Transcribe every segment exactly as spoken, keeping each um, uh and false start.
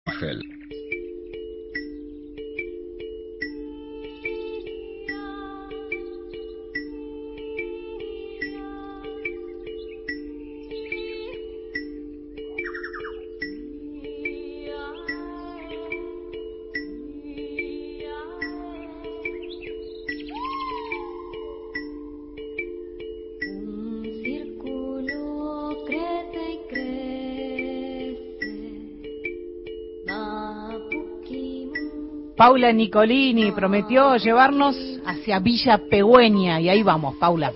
Ángel. Paula Nicolini prometió llevarnos hacia Villa Pegüeña y ahí vamos, Paula.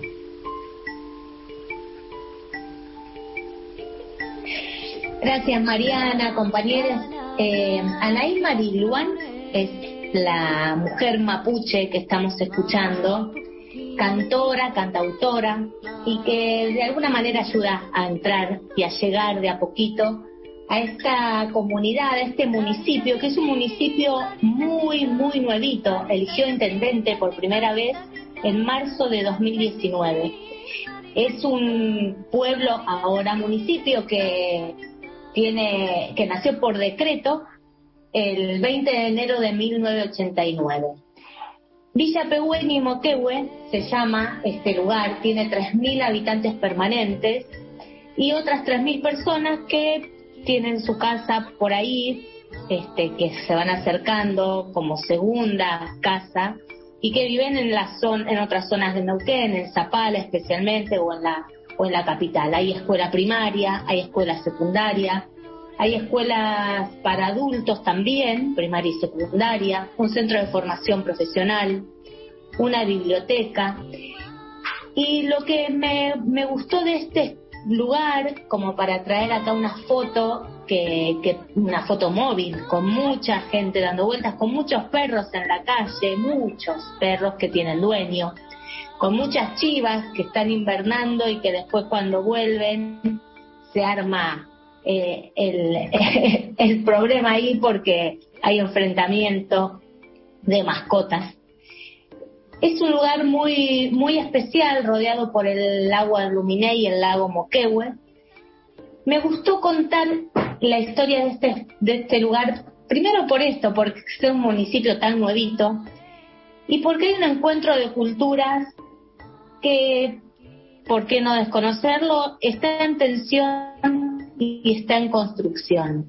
Gracias, Mariana, compañeros. Eh, Anaí Mariluán es la mujer mapuche que estamos escuchando, cantora, cantautora, y que de alguna manera ayuda a entrar y a llegar de a poquito a esta comunidad, a este municipio, que es un municipio muy, muy nuevito. Eligió intendente por primera vez en marzo de dos mil diecinueve. Es un pueblo, ahora municipio, que tiene, que nació por decreto el veinte de enero de mil novecientos ochenta y nueve. Villa Pegüeña y Moquehue se llama este lugar, tiene tres mil habitantes permanentes y otras tres mil personas que tienen su casa por ahí, este, que se van acercando como segunda casa y que viven en la zona, en otras zonas de Neuquén, en Zapala especialmente, o en la o en la capital. Hay escuela primaria, hay escuela secundaria, hay escuelas para adultos también, primaria y secundaria, un centro de formación profesional, una biblioteca. Y lo que me, me gustó de este lugar, como para traer acá una foto, que, que una foto móvil, con mucha gente dando vueltas, con muchos perros en la calle, muchos perros que tienen dueño, con muchas chivas que están invernando y que después cuando vuelven se arma eh, el, el problema ahí porque hay enfrentamiento de mascotas. Es un lugar muy muy especial, rodeado por el lago Aluminé y el lago Moquehue. Me gustó contar la historia de este, de este lugar, primero por esto, porque es un municipio tan nuevito, y porque hay un encuentro de culturas que, ¿por qué no desconocerlo?, está en tensión y está en construcción.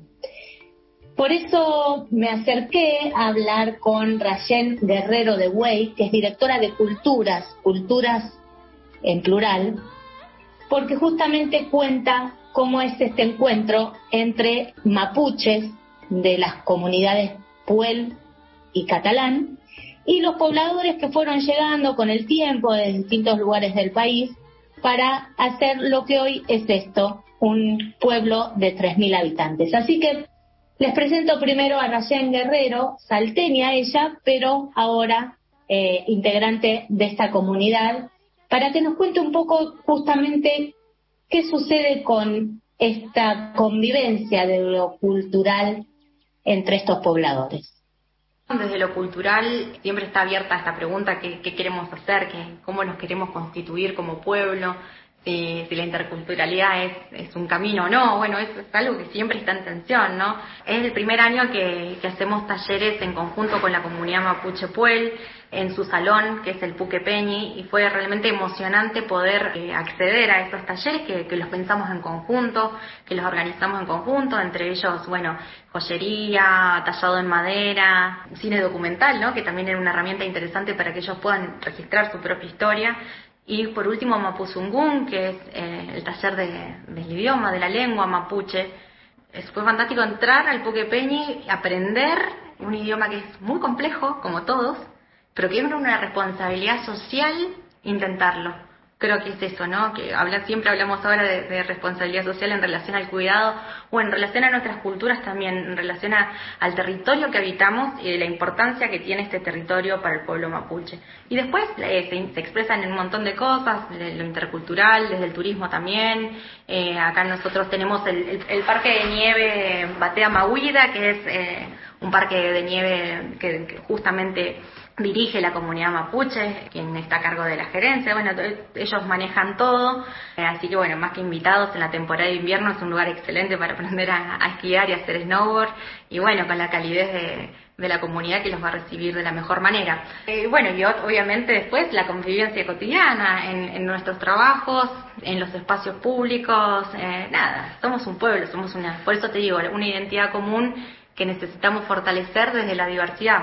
Por eso me acerqué a hablar con Rayén Guerrero de Güey, que es directora de Culturas, Culturas en plural, porque justamente cuenta cómo es este encuentro entre mapuches de las comunidades Puel y Catalán y los pobladores que fueron llegando con el tiempo de distintos lugares del país para hacer lo que hoy es esto, un pueblo de tres mil habitantes. Así que les presento primero a Rayén Guerrero, salteña ella, pero ahora eh, integrante de esta comunidad, para que nos cuente un poco justamente qué sucede con esta convivencia de lo cultural entre estos pobladores. Desde lo cultural siempre está abierta esta pregunta, ¿qué, qué queremos hacer? ¿Qué, ¿Cómo nos queremos constituir como pueblo? Si, si la interculturalidad es, es un camino o no. Bueno, eso es algo que siempre está en tensión, ¿no? Es el primer año que, que hacemos talleres en conjunto con la comunidad Mapuche Puel, en su salón, que es el Puque Peñi, y fue realmente emocionante poder eh, acceder a estos talleres que, que los pensamos en conjunto, que los organizamos en conjunto, entre ellos, bueno, joyería, tallado en madera, cine documental, ¿no?, que también era una herramienta interesante para que ellos puedan registrar su propia historia. Y por último, Mapuzungún, que es eh, el taller de, del idioma, de la lengua mapuche. Es, fue fantástico entrar al Puque Peñi, aprender un idioma que es muy complejo, como todos, pero que es una responsabilidad social intentarlo. Creo que es eso, ¿no? Que habla, siempre hablamos ahora de, de responsabilidad social en relación al cuidado o en relación a nuestras culturas también, en relación a, al territorio que habitamos y de la importancia que tiene este territorio para el pueblo mapuche. Y después eh, se, se expresan en un montón de cosas, de lo intercultural, desde el turismo también. Eh, acá nosotros tenemos el, el, el parque de nieve Batea Mahuida, que es eh, un parque de nieve que, que justamente dirige la comunidad mapuche, quien está a cargo de la gerencia. Bueno, ellos manejan todo, eh, así que bueno, más que invitados en la temporada de invierno, es un lugar excelente para aprender a, a esquiar y a hacer snowboard, y bueno, con la calidez de, de la comunidad que los va a recibir de la mejor manera. Eh, bueno, y obviamente después la convivencia cotidiana en, en nuestros trabajos, en los espacios públicos, eh, nada, somos un pueblo, somos una, por eso te digo, una identidad común que necesitamos fortalecer desde la diversidad.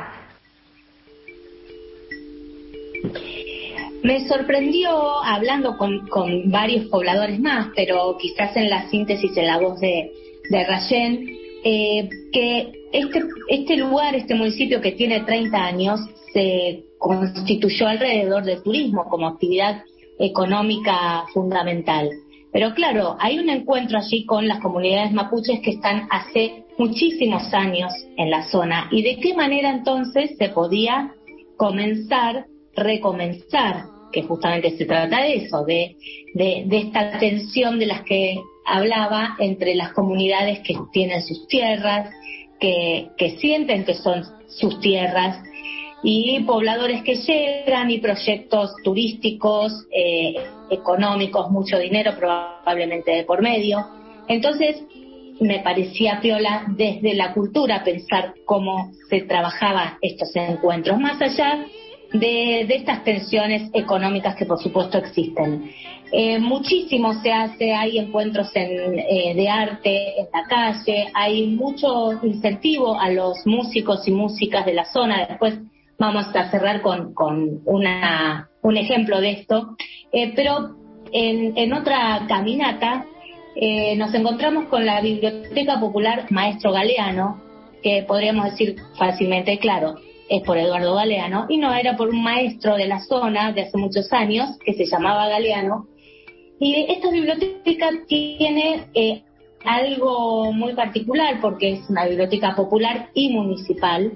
Me sorprendió, hablando con, con varios pobladores más, pero quizás en la síntesis, en la voz de, de Rayen, eh, que este, este lugar, este municipio que tiene treinta años, se constituyó alrededor del turismo como actividad económica fundamental. Pero claro, hay un encuentro allí con las comunidades mapuches que están hace muchísimos años en la zona. ¿Y de qué manera entonces se podía comenzar, recomenzar? Que justamente se trata de eso, de, de, de esta tensión de las que hablaba entre las comunidades que tienen sus tierras, que, que sienten que son sus tierras, y pobladores que llegan y proyectos turísticos, eh, económicos, mucho dinero probablemente de por medio. Entonces me parecía piola desde la cultura pensar cómo se trabajaba estos encuentros, más allá de, de estas tensiones económicas que por supuesto existen. Eh, muchísimo se hace, hay encuentros en, eh, de arte en la calle, hay mucho incentivo a los músicos y músicas de la zona. Después vamos a cerrar con, con una, un ejemplo de esto, eh, pero en, en otra caminata eh, nos encontramos con la Biblioteca Popular Maestro Galeano, que podríamos decir fácilmente, claro, es por Eduardo Galeano, y no, era por un maestro de la zona de hace muchos años que se llamaba Galeano. Y esta biblioteca tiene eh, algo muy particular porque es una biblioteca popular y municipal.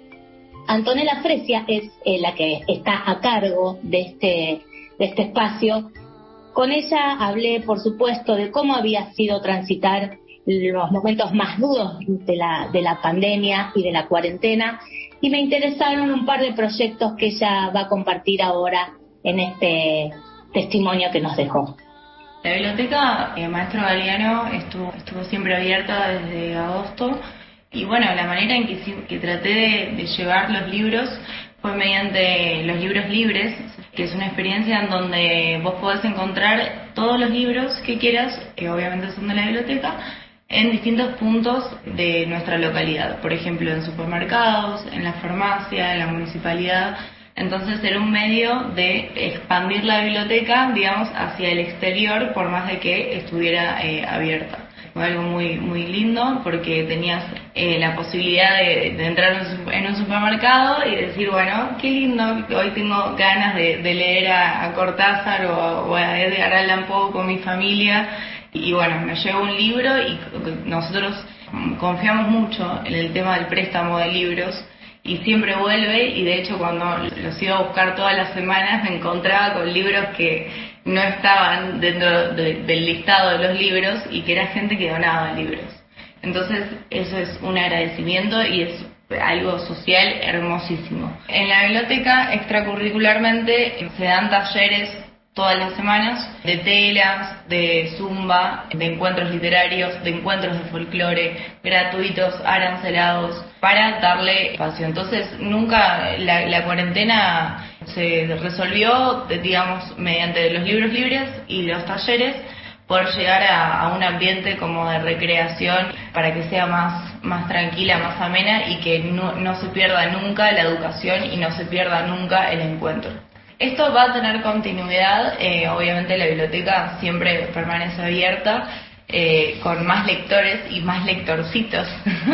Antonella Fresia es eh, la que está a cargo de este, de este espacio. Con ella hablé, por supuesto, de cómo había sido transitar los momentos más duros de la, de la pandemia y de la cuarentena, y me interesaron un par de proyectos que ella va a compartir ahora en este testimonio que nos dejó. La biblioteca eh, Maestro Galeano estuvo, estuvo siempre abierta desde agosto, y bueno, la manera en que, que traté de, de llevar los libros fue mediante los libros libres, que es una experiencia en donde vos podés encontrar todos los libros que quieras, que obviamente son de la biblioteca, en distintos puntos de nuestra localidad, por ejemplo en supermercados, en la farmacia, en la municipalidad. Entonces era un medio de expandir la biblioteca, digamos, hacia el exterior, por más de que estuviera eh, abierta. Fue algo muy muy lindo porque tenías eh, la posibilidad de, de entrar en un supermercado y decir, bueno, qué lindo, hoy tengo ganas de, de leer a, a Cortázar o, o a Edgar Allan Poe con mi familia. Y bueno, me llevo un libro y nosotros confiamos mucho en el tema del préstamo de libros y siempre vuelve, y de hecho cuando los iba a buscar todas las semanas me encontraba con libros que no estaban dentro de, del listado de los libros y que era gente que donaba libros. Entonces eso es un agradecimiento y es algo social hermosísimo. En la biblioteca extracurricularmente se dan talleres todas las semanas, de telas, de zumba, de encuentros literarios, de encuentros de folclore, gratuitos, arancelados, para darle espacio. Entonces, nunca la, la cuarentena se resolvió, digamos, mediante los libros libres y los talleres, por llegar a, a un ambiente como de recreación para que sea más, más tranquila, más amena y que no, no se pierda nunca la educación y no se pierda nunca el encuentro. Esto va a tener continuidad, eh, obviamente la biblioteca siempre permanece abierta, eh, con más lectores y más lectorcitos,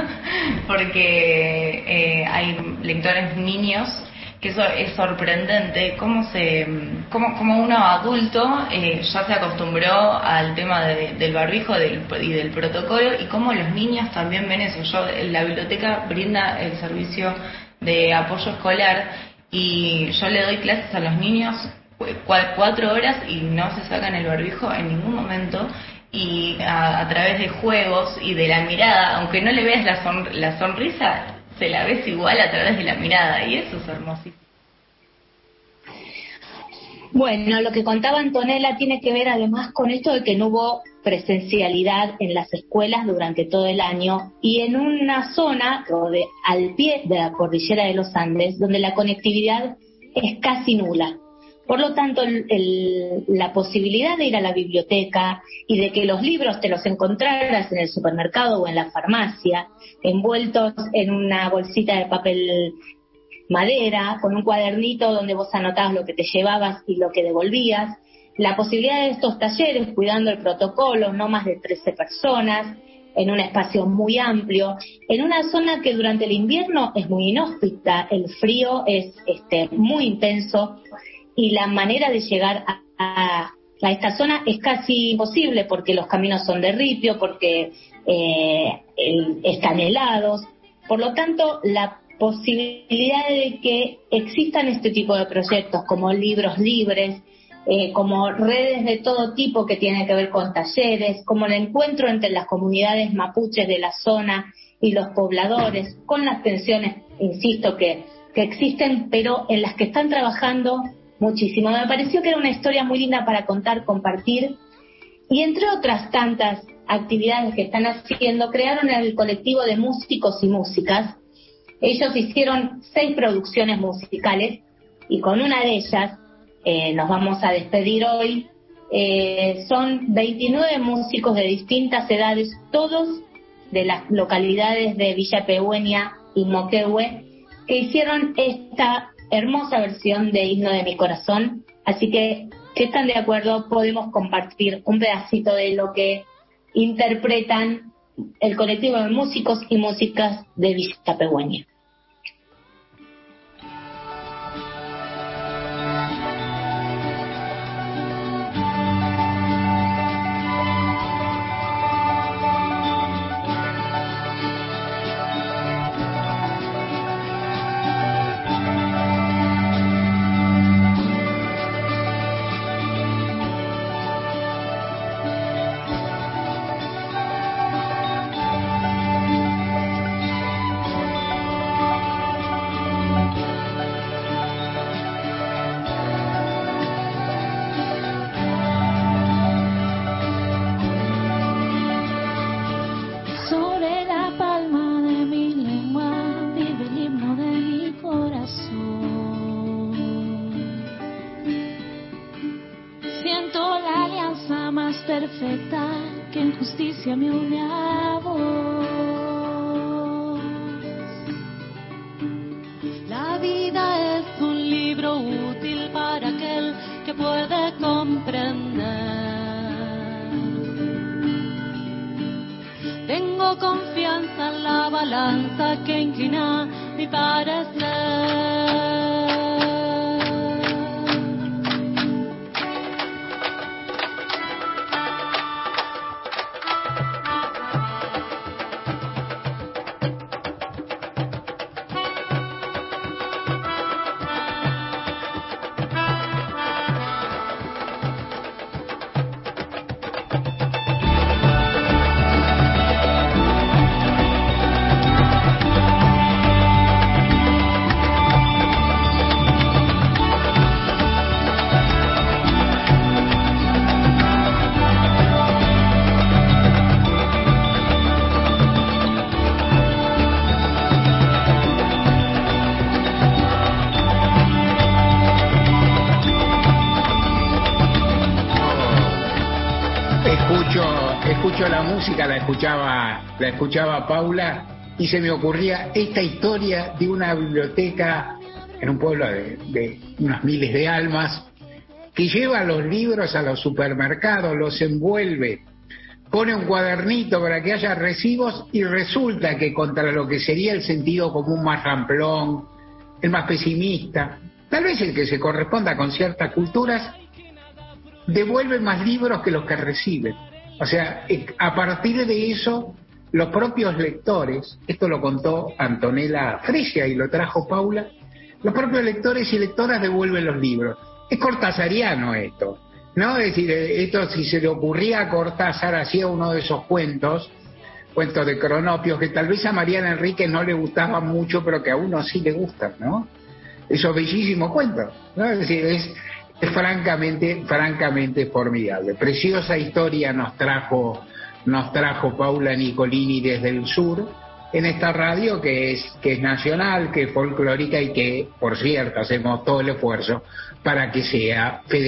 porque eh, hay lectores niños, que eso es sorprendente, cómo se, cómo, cómo uno adulto eh, ya se acostumbró al tema de, del barbijo del, y del protocolo, y cómo los niños también ven eso. Yo, la biblioteca brinda el servicio de apoyo escolar, y yo le doy clases a los niños cuatro horas y no se sacan el barbijo en ningún momento, y a, a través de juegos y de la mirada, aunque no le veas la, son, la sonrisa, se la ves igual a través de la mirada, y eso es hermosísimo. Bueno, lo que contaba Antonella tiene que ver además con esto de que no hubo presencialidad en las escuelas durante todo el año, y en una zona de, al pie de la cordillera de los Andes, donde la conectividad es casi nula. Por lo tanto, el, el, la posibilidad de ir a la biblioteca y de que los libros te los encontraras en el supermercado o en la farmacia, envueltos en una bolsita de papel madera, con un cuadernito donde vos anotabas lo que te llevabas y lo que devolvías, la posibilidad de estos talleres, cuidando el protocolo, no más de trece personas, en un espacio muy amplio, en una zona que durante el invierno es muy inhóspita, el frío es este, muy intenso, y la manera de llegar a, a, a esta zona es casi imposible, porque los caminos son de ripio, porque eh, el, están helados. Por lo tanto, la posibilidad de que existan este tipo de proyectos como libros libres, eh, como redes de todo tipo que tienen que ver con talleres, como el encuentro entre las comunidades mapuches de la zona y los pobladores, con las tensiones, insisto, que, que existen, pero en las que están trabajando muchísimo. Me pareció que era una historia muy linda para contar, compartir, y entre otras tantas actividades que están haciendo, crearon el colectivo de músicos y músicas. Ellos hicieron seis producciones musicales, y con una de ellas eh, nos vamos a despedir hoy. Eh, son veintinueve músicos de distintas edades, todos de las localidades de Villa Pehuen y Moquehue, que hicieron esta hermosa versión de Himno de mi Corazón. Así que, si están de acuerdo, podemos compartir un pedacito de lo que interpretan el colectivo de músicos y músicas de Villa Pehuen. La música la escuchaba, la escuchaba Paula, y se me ocurría esta historia de una biblioteca en un pueblo de, de unos miles de almas, que lleva los libros a los supermercados, los envuelve, pone un cuadernito para que haya recibos, y resulta que contra lo que sería el sentido común más ramplón, el más pesimista, tal vez el que se corresponda con ciertas culturas, devuelve más libros que los que reciben. O sea, a partir de eso, los propios lectores, esto lo contó Antonella Fresia y lo trajo Paula, los propios lectores y lectoras devuelven los libros. Es cortasariano esto, ¿no? Es decir, esto, si se le ocurría a Cortázar, hacía uno de esos cuentos cuentos de cronopios que tal vez a Mariana Enríquez no le gustaban mucho, pero que a uno sí le gustan, ¿no? Esos bellísimos cuentos, ¿no? Es decir, es, es francamente, francamente formidable. Preciosa historia nos trajo, nos trajo Paula Nicolini desde el sur, en esta radio que es, que es nacional, que es folclórica y que, por cierto, hacemos todo el esfuerzo para que sea federal.